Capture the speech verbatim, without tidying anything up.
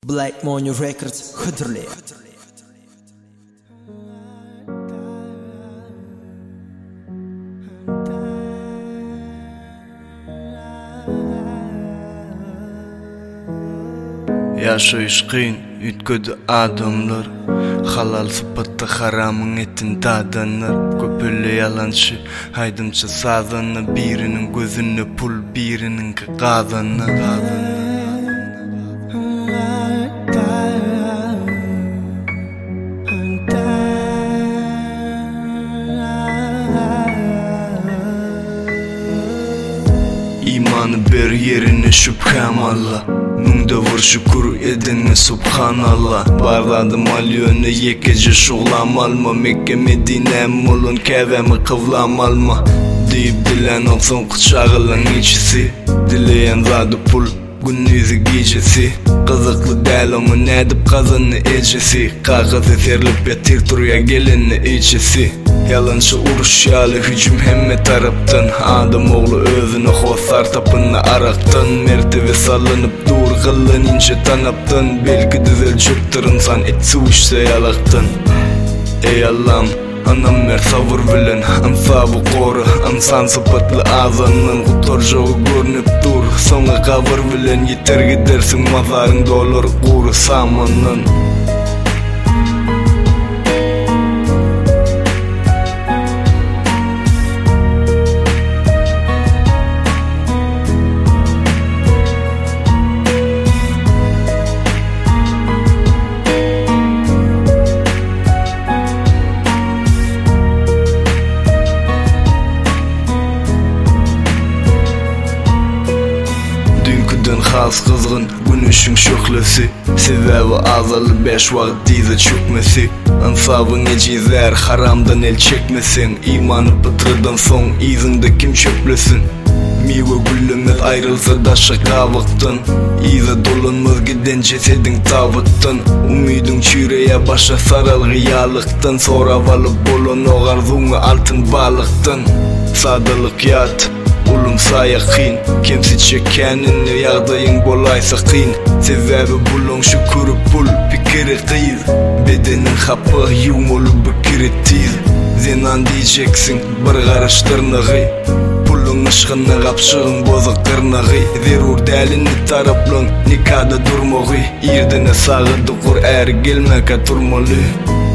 Black Money Records Hıdırlı. Yaşayış kıyın, ütködü adamlar. Halal sıpatta haramın etin tadanlar. Köpüllü yalançı, haydımçı sazanı. Birinin gözünü pul, birinin kazanı. İmanı ber yerine şüphem Allah. Munda vur şükür edene subhanallah. Barladım al yöne yekece şuğlam alma. Mekke Medine mulun kevemi kıvlam alma. Deyip dilen olsun kıçağılan içisi. Dileyen zadı pul gündüzü gecesi. Kızıklı del ama ne edip kazanı ecesi. Kağız eserlip yatir turya geleni içesi. Yalançı uruş yalı hücum hemme taraptan. Adam oğlu özünü hosar tapını araktan. Mertebe sallanıp dur kılın ince tanaptan. Belki düzel çöktür insan etsi uçsa yalaktan. Ey Allah'ım anam mer savur bilen. Amsa bu koru insan sıfatlı ağzından. Kutor joğu görünüp dur sonra kavur bilen. Yeter gidersin mazarın dolur kuru samanın. Has kızgın günüşün şöklesi. Sebebi azalı beş vakit dize çökmesi. Ansabın ecizer haramdan el çekmesin. İmanı pıtırdan son izinde kim çöplesin. Mive güllemez ayrılsa da şaka vaktın. İze dolanmaz giden cesedin tavıttın. Umidin çüreye başa saral gıyalıktan. Sonra valıp bolon o arzunu altın balıktın. Sadalık yat ulum sayakın. Kimsi çekenini yağdayın bolaysa kıyın. Sebebi bulun şükürü pul fikiri kıyız. Bedenin hapı yumulu bükiri tiz. Zenan diyeceksin bir karış tırnağı. Pulun ışkını kapşığın bozuk tırnağı. Zerur delini taraplın nikada durmağı. İrdine sağıdı kur er gelmeka turmalı.